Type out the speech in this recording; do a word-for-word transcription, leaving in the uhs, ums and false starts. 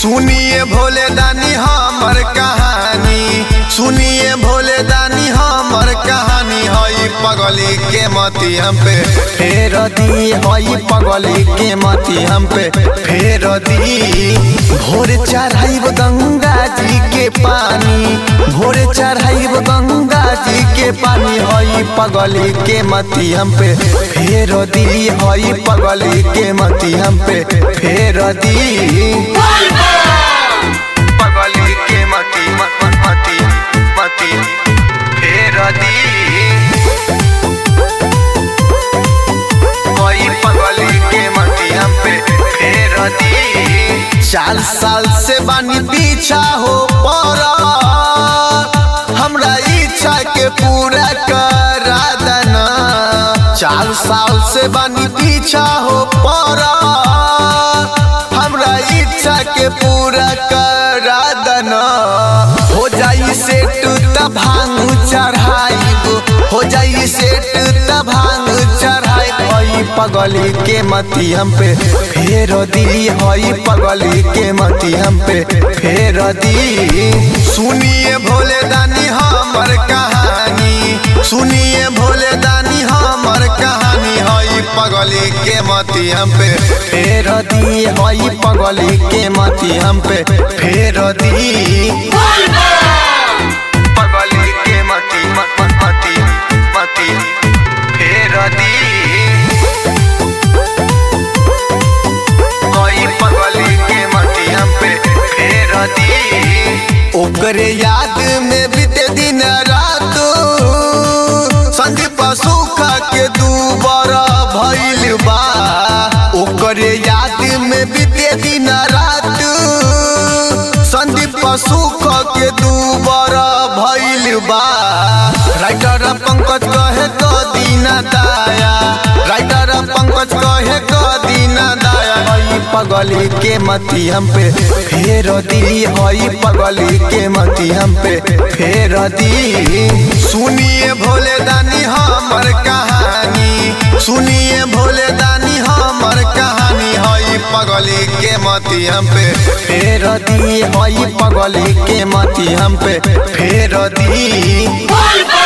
सुनिए भोले दानी हमर कहानी, सुनिए भोले दानी हमर कहानी। हई पगली के मती हम पे फेर दी, हई पगली के मती हम पे फेर दी। भोर चढ़ाइब गंगा जी के पानी, भोर चढ़ाइब गंगा जी के पानी। हई पगली के मती हम पे फेर दी, हई पगली के मती हम पे फेर दी। पगली के मती मती मती फेर दी, हई पगली के मती हम पे फेर दी। चार साल से बानी पीछा हो पड़ा, हमरा इच्छा के पूरा करा देना। चार साल से बानी पीछा हो पड़ा, हमरा इच्छा के पूरा करा देना। हो जाई सेट त भांग चढ़ाइब, हो जाई सेट त भांग चढ़ाइब। हई पगली के मती हम पे फेर दी, हई पगली के मती हम पे फेर दी। सुनिए भोले दानी हमर कहानी, सुनिए भोले दानी हमर कहानी। हई पगली के मती हम पे फेर दी, हई पगली के मती हम पे फेर दी। पगली के मती मती मती फेर दी, हई पगली के मती हम पे फेर दी। ओकरे याद में बीते दिन रात, संदीप सुखा के दूबर भइल बा। ओकरे याद में बीते दिन रात, संदीप सुख के दूबर भइल बा। राइटर पंकज कहे क दीना दाया, राइटर पंकज कहे क दीना दाया। हई पगली के मती हम पे फेर दी, हई पगली के मती हम पे फेर दी। सुनिए भोले दानी हमर कहानी, सुनिए भोले दानी हमर कहानी। हई पगली के मती हम पे फेर दी, हई पगली के मती हम पे फेर दी।